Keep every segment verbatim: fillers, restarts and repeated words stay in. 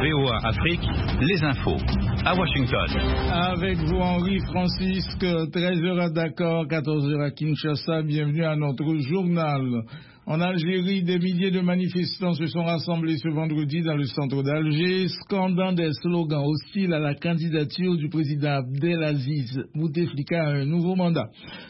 V O A Afrique, les infos. À Washington. Avec vous, Henri Francisque, treize heures à Dakar, quatorze heures à Kinshasa. Bienvenue à notre journal. En Algérie, des milliers de manifestants se sont rassemblés ce vendredi dans le centre d'Alger, scandant des slogans hostiles à la candidature du président Abdelaziz Bouteflika à un nouveau mandat.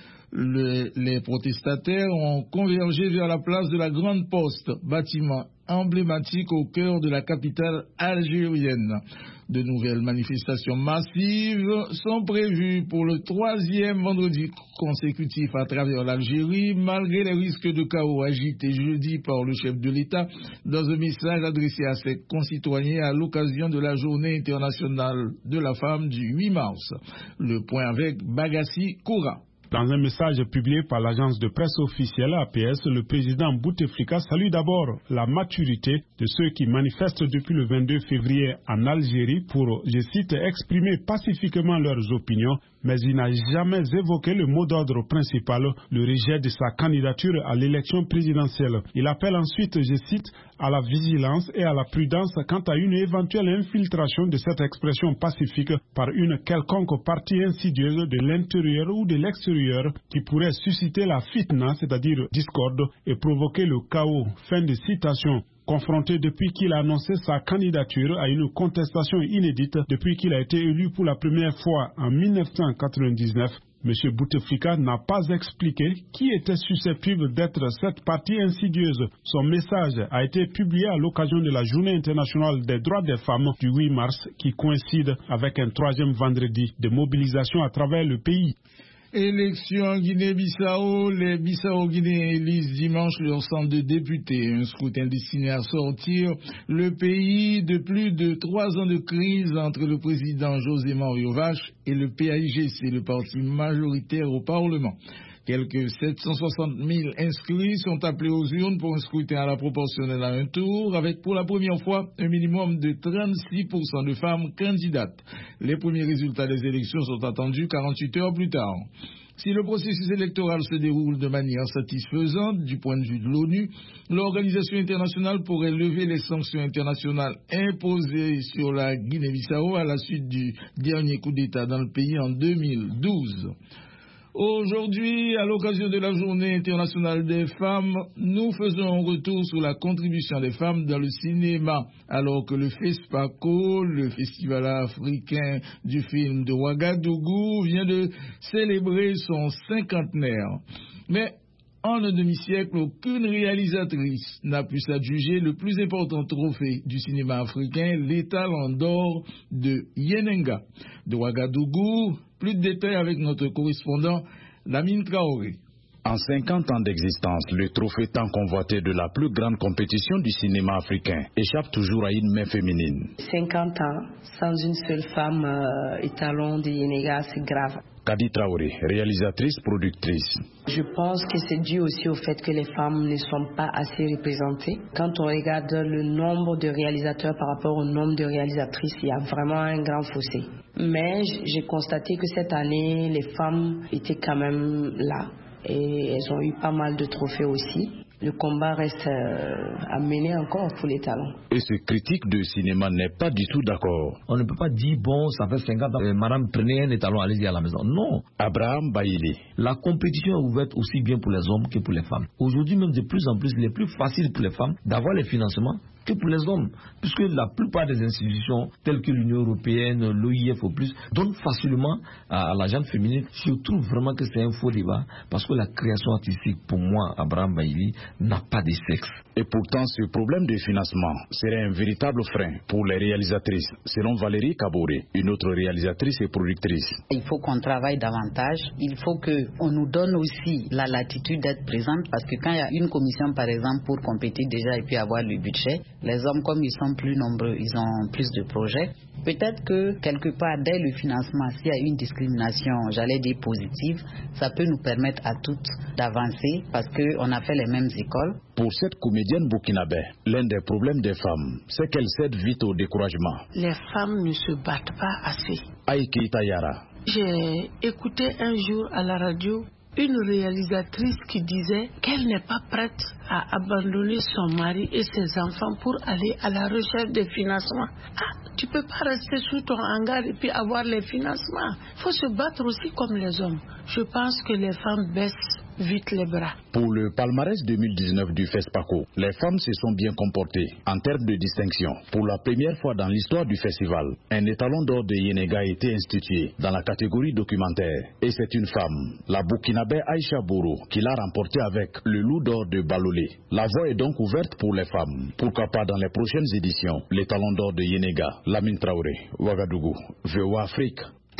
Le, les protestataires ont convergé vers la place de la Grande Poste, bâtiment emblématique au cœur de la capitale algérienne. De nouvelles manifestations massives sont prévues pour le troisième vendredi consécutif à travers l'Algérie, malgré les risques de chaos agités jeudi par le chef de l'État dans un message adressé à ses concitoyens à l'occasion de la Journée internationale de la femme du huit mars. Le point avec Bagassi Koura. Dans un message publié par l'agence de presse officielle A P S, le président Bouteflika salue d'abord la maturité de ceux qui manifestent depuis le vingt-deux février en Algérie pour, je cite, exprimer pacifiquement leurs opinions, mais il n'a jamais évoqué le mot d'ordre principal, le rejet de sa candidature à l'élection présidentielle. Il appelle ensuite, je cite, à la vigilance et à la prudence quant à une éventuelle infiltration de cette expression pacifique par une quelconque partie insidieuse de l'intérieur ou de l'extérieur qui pourrait susciter la fitna, c'est-à-dire discorde, et provoquer le chaos. Fin de citation. Confronté depuis qu'il a annoncé sa candidature à une contestation inédite depuis qu'il a été élu pour la première fois en mille neuf cent quatre-vingt-dix-neuf, M. Bouteflika n'a pas expliqué qui était susceptible d'être cette partie insidieuse. Son message a été publié à l'occasion de la Journée internationale des droits des femmes du huit mars qui coïncide avec un troisième vendredi de mobilisation à travers le pays. Élection en Guinée-Bissau, les Bissau-Guinéens élisent dimanche leur centre de députés. Un scrutin destiné à sortir le pays de plus de trois ans de crise entre le président José Mario Vache et le P A I G C, le parti majoritaire au Parlement. Quelques sept cent soixante mille inscrits sont appelés aux urnes pour un scrutin à la proportionnelle à un tour, avec pour la première fois un minimum de trente-six pour cent de femmes candidates. Les premiers résultats des élections sont attendus quarante-huit heures plus tard. Si le processus électoral se déroule de manière satisfaisante du point de vue de l'ONU, l'organisation internationale pourrait lever les sanctions internationales imposées sur la Guinée-Bissau à la suite du dernier coup d'État dans le pays en deux mille douze. Aujourd'hui, à l'occasion de la Journée internationale des femmes, nous faisons un retour sur la contribution des femmes dans le cinéma, alors que le FESPACO, le Festival africain du film de Ouagadougou, vient de célébrer son cinquantenaire. Mais en un demi-siècle, aucune réalisatrice n'a pu s'adjuger le plus important trophée du cinéma africain, l'étalon d'or de Yenenga. De Ouagadougou, plus de détails avec notre correspondant Lamine Traoré. En cinquante ans d'existence, le trophée tant convoité de la plus grande compétition du cinéma africain échappe toujours à une main féminine. cinquante ans sans une seule femme euh, étalon de Yenenga, c'est grave. Kadi Traoré, réalisatrice, productrice. Je pense que c'est dû aussi au fait que les femmes ne sont pas assez représentées. Quand on regarde le nombre de réalisateurs par rapport au nombre de réalisatrices, il y a vraiment un grand fossé. Mais j'ai constaté que cette année, les femmes étaient quand même là. Et elles ont eu pas mal de trophées aussi. Le combat reste euh, à mener encore pour les talents. Et ce critique de cinéma n'est pas du tout d'accord. On ne peut pas dire, bon, ça fait cinquante ans, euh, madame, prenez un étalon, allez-y à la maison. Non. Abraham Baïli. La compétition est ouverte aussi bien pour les hommes que pour les femmes. Aujourd'hui, même de plus en plus, il est plus facile pour les femmes d'avoir les financements que pour les hommes, puisque la plupart des institutions telles que l'Union européenne, l'O I F au plus, donnent facilement à, à la gente féminine. Je trouve vraiment que c'est un faux débat, parce que la création artistique, pour moi, Abraham Baïli, n'a pas de sexe. Et pourtant, ce problème de financement serait un véritable frein pour les réalisatrices, selon Valérie Kaboré, une autre réalisatrice et productrice. Il faut qu'on travaille davantage, il faut qu'on nous donne aussi la latitude d'être présente, parce que quand il y a une commission, par exemple, pour compétir déjà et puis avoir le budget, les hommes, comme ils sont plus nombreux, ils ont plus de projets. Peut-être que quelque part, dès le financement, s'il y a une discrimination, j'allais dire positive, ça peut nous permettre à toutes d'avancer parce qu'on a fait les mêmes écoles. Pour cette comédienne burkinabé, l'un des problèmes des femmes, c'est qu'elles cèdent vite au découragement. Les femmes ne se battent pas assez. Aïki Tayara. J'ai écouté un jour à la radio une réalisatrice qui disait qu'elle n'est pas prête à abandonner son mari et ses enfants pour aller à la recherche des financements. Ah, tu peux pas rester sous ton hangar et puis avoir les financements. Il faut se battre aussi comme les hommes. Je pense que les femmes baissent vite les bras. Pour le palmarès deux mille dix-neuf du FESPACO, les femmes se sont bien comportées en termes de distinction. Pour la première fois dans l'histoire du festival, un étalon d'or de Yenega a été institué dans la catégorie documentaire. Et c'est une femme, la Burkinabé Aïcha Bouro, qui l'a remporté avec le loup d'or de Balolé. La voie est donc ouverte pour les femmes. Pourquoi pas dans les prochaines éditions, l'étalon d'or de Yenega, Lamine Traoré, Ouagadougou, V O A Afrique.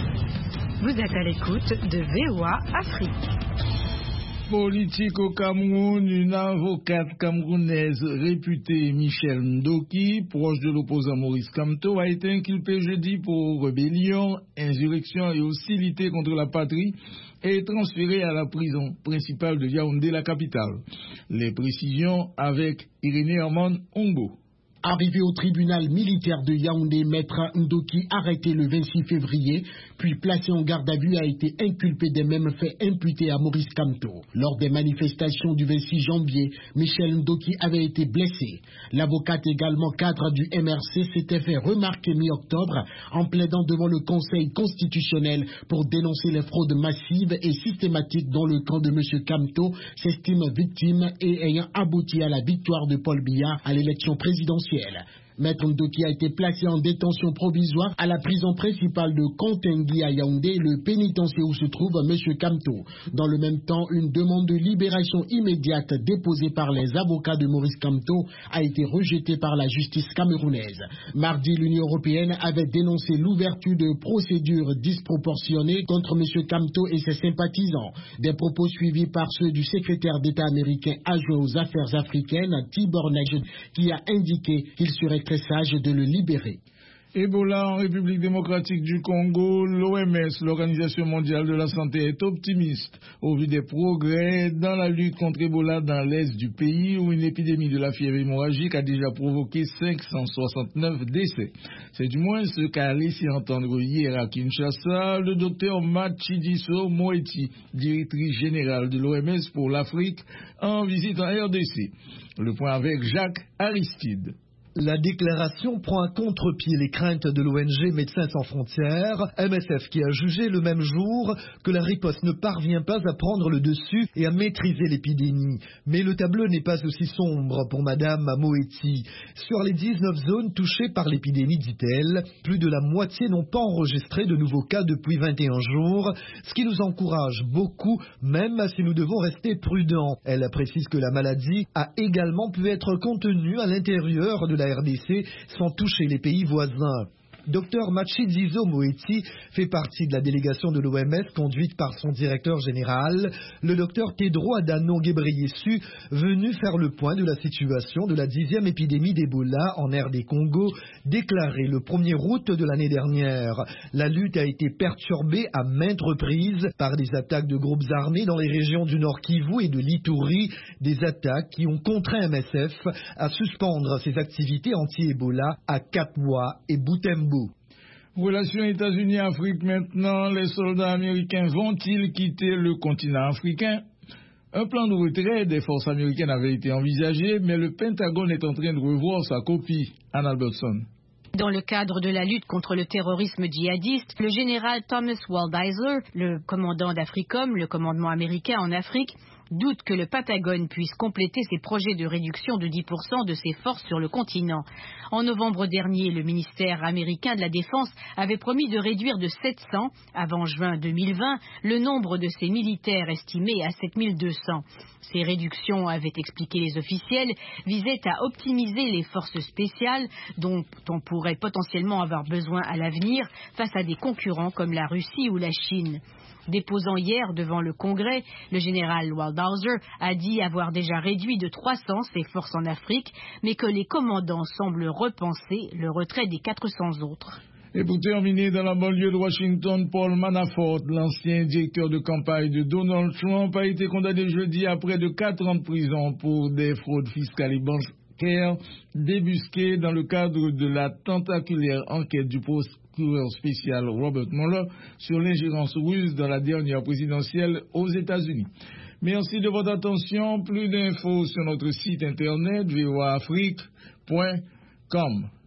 Vous êtes à l'écoute de V O A Afrique. Politique au Cameroun, une avocate camerounaise réputée, Michelle Ndoki, proche de l'opposant Maurice Kamto, a été inculpée jeudi pour rébellion, insurrection et hostilité contre la patrie et transférée à la prison principale de Yaoundé, la capitale. Les précisions avec Irénée Armand Ongo. Arrivé au tribunal militaire de Yaoundé, maître Ndoki, arrêté le vingt-six février, puis placé en garde à vue, a été inculpé des mêmes faits imputés à Maurice Kamto. Lors des manifestations du vingt-six janvier, Michel Ndoki avait été blessé. L'avocate, également cadre du M R C, s'était fait remarquer mi-octobre en plaidant devant le Conseil constitutionnel pour dénoncer les fraudes massives et systématiques dont le camp de M. Kamto s'estime victime et ayant abouti à la victoire de Paul Biya à l'élection présidentielle. Maître Ndoki a été placé en détention provisoire à la prison principale de Kontengui à Yaoundé, le pénitencier où se trouve M. Kamto. Dans le même temps, une demande de libération immédiate déposée par les avocats de Maurice Kamto a été rejetée par la justice camerounaise. Mardi, l'Union européenne avait dénoncé l'ouverture de procédures disproportionnées contre M. Kamto et ses sympathisants. Des propos suivis par ceux du secrétaire d'État américain adjoint aux affaires africaines, Tibor Nagy, qui a indiqué qu'il serait très sage de le libérer. Ebola en République démocratique du Congo, l'O M S, l'Organisation mondiale de la santé, est optimiste au vu des progrès dans la lutte contre Ebola dans l'est du pays où une épidémie de la fièvre hémorragique a déjà provoqué cinq cent soixante-neuf décès. C'est du moins ce qu'a laissé entendre hier à Kinshasa le docteur Matshidiso Moeti, directrice générale de l'O M S pour l'Afrique, en visite en R D C. Le point avec Jacques Aristide. La déclaration prend à contre-pied les craintes de l'O N G Médecins sans frontières, M S F, qui a jugé le même jour que la riposte ne parvient pas à prendre le dessus et à maîtriser l'épidémie. Mais le tableau n'est pas aussi sombre pour Madame Moeti. Sur les dix-neuf zones touchées par l'épidémie, dit-elle, plus de la moitié n'ont pas enregistré de nouveaux cas depuis vingt et un jours, ce qui nous encourage beaucoup, même si nous devons rester prudents. Elle précise que la maladie a également pu être contenue à l'intérieur de la R D C sans toucher les pays voisins. Docteur Matshidiso Moeti fait partie de la délégation de l'O M S conduite par son directeur général, le docteur Tedros Adhanom Ghebreyesus, venu faire le point de la situation de la dixième épidémie d'Ebola en R D Congo, déclarée le premier août de l'année dernière. La lutte a été perturbée à maintes reprises par des attaques de groupes armés dans les régions du Nord Kivu et de l'Ituri, des attaques qui ont contraint M S F à suspendre ses activités anti-Ebola à Katwa et Butembo. Relations États-Unis-Afrique maintenant, les soldats américains vont-ils quitter le continent africain? Un plan de retrait des forces américaines avait été envisagé, mais le Pentagone est en train de revoir sa copie. Anne Albertson. Dans le cadre de la lutte contre le terrorisme djihadiste, le général Thomas Waldheiser, le commandant d'Africom, le commandement américain en Afrique, doute que le Pentagone puisse compléter ses projets de réduction de dix pour cent de ses forces sur le continent. En novembre dernier, le ministère américain de la Défense avait promis de réduire de sept cents, avant juin deux mille vingt, le nombre de ses militaires estimé à sept mille deux cents. Ces réductions, avaient expliqué les officiels, visaient à optimiser les forces spéciales dont on pourrait potentiellement avoir besoin à l'avenir face à des concurrents comme la Russie ou la Chine. Déposant hier devant le Congrès, le général Waldheiser a dit avoir déjà réduit de trois cents ses forces en Afrique, mais que les commandants semblent repenser le retrait des quatre cents autres. Et pour terminer, dans la banlieue de Washington, Paul Manafort, l'ancien directeur de campagne de Donald Trump, a été condamné jeudi à près de quatre ans de prison pour des fraudes fiscales et Caire, débusqué dans le cadre de la tentaculaire enquête du procureur spécial Robert Mueller sur l'ingérence russe dans la dernière présidentielle aux États-Unis. Merci de votre attention. Plus d'infos sur notre site internet v o a afrique point com.